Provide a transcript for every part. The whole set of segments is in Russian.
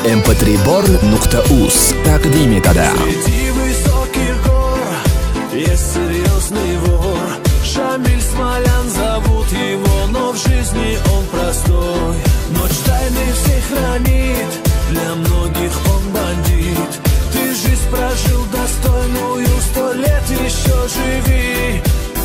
mp3bor.uz taqdim etadi. Среди высоких гор есть серьезный вор. Шамиль Смолян зовут его, но в жизни он простой. Ночь тайны всех хранит, для многих он бандит. Ты жизнь прожил достойную, 100 лет еще живи.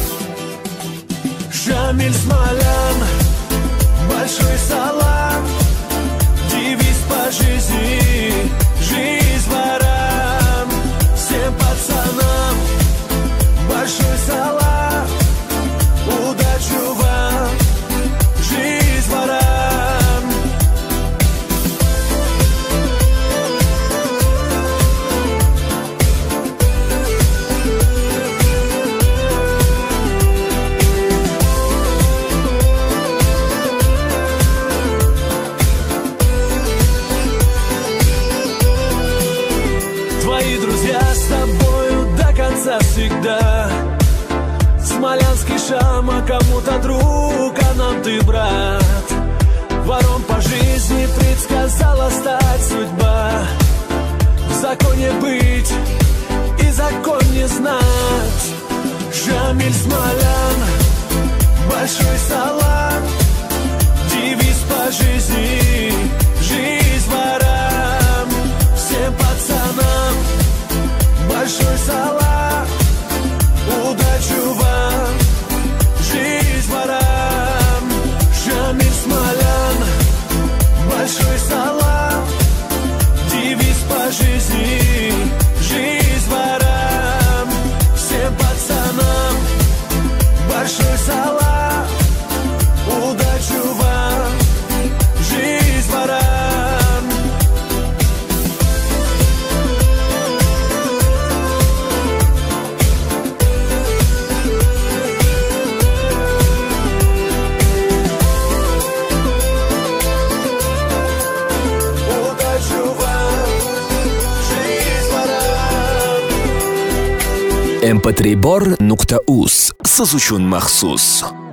Шамиль Смолян, большой салам, девиз по жизни, жизнь ворам. Всем пацанам большой салам, удачу вам, жизнь ворам. Твои друзья с тобою до конца всегда. Смолянский Шама кому-то друг, а нам ты брат. Вором по жизни предсказала стать судьба. В законе быть и закон не знать. Шамиль Смолян, большой салам, девиз по жизни, жизнь ворам. Всем пацанам большой салам, удачу вам, жизнь ворам. Шамиль Смолян, большой салам, девиз по жизни, жизнь ворам. Всем пацанам большой салам, удачу вам, жизнь ворам. mp3bor.uz siz uchun maxsus.